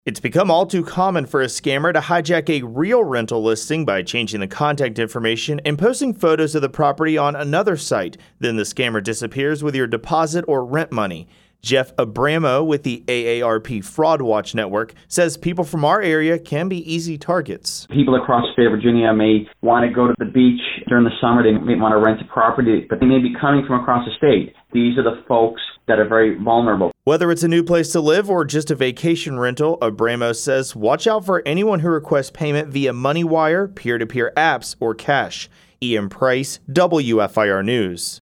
It's become all too common for a scammer to hijack a real rental listing by changing the contact information and posting photos of the property on another site. Then the scammer disappears with your deposit or rent money. Jeff Abramo with the AARP Fraud Watch Network says people from our area can be easy targets. People across the state of Virginia may want to go to the beach during the summer. They may want to rent a property, but they may be coming from across the state. These are the folks that are very vulnerable. Whether it's a new place to live or just a vacation rental, Abramo says watch out for anyone who requests payment via money wire, peer-to-peer apps, or cash. Ian Price, WFIR News.